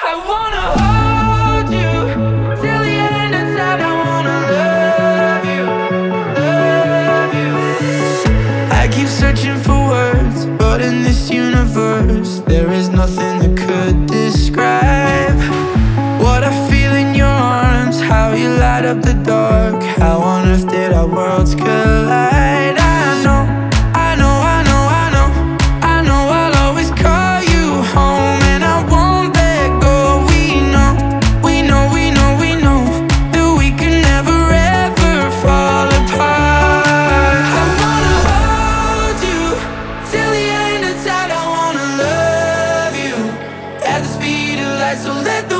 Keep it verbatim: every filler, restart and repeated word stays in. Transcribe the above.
I wanna hold you till the end of time. I wanna love you, love you. I keep searching for words, but in this universe there is nothing that could describe what I feel in your arms, how you light up the dark. How on earth did our worlds collide? I know, I know, I know, I know, I know I'll always call you home, and I won't let go. We know, we know, we know, we know that we can never ever fall apart. I wanna hold you till the end of time. I wanna love you at the speed of light, so let the